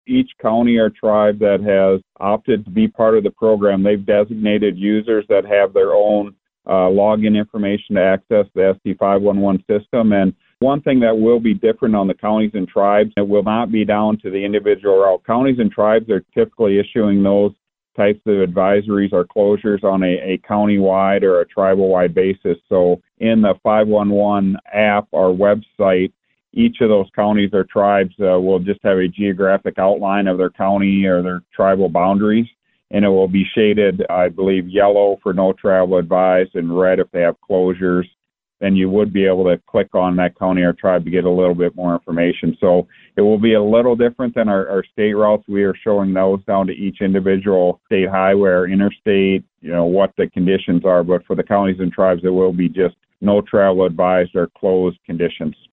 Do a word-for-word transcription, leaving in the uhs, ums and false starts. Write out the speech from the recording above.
each county or tribe that has opted to be part of the program, they've designated users that have their own uh, login information to access the S C five one one system. And one thing that will be different on the counties and tribes, it will not be down to the individual route. Counties and tribes are typically issuing those types of advisories or closures on a, a county-wide or a tribal-wide basis. So in the five one one app or website, each of those counties or tribes uh, will just have a geographic outline of their county or their tribal boundaries, and it will be shaded, I believe, yellow for no travel advised and red if they have closures. Then you would be able to click on that county or tribe to get a little bit more information. So it will be a little different than our, our state routes. We are showing those down to each individual state highway or interstate, you know, what the conditions are. But for the counties and tribes, it will be just no travel advised or closed conditions.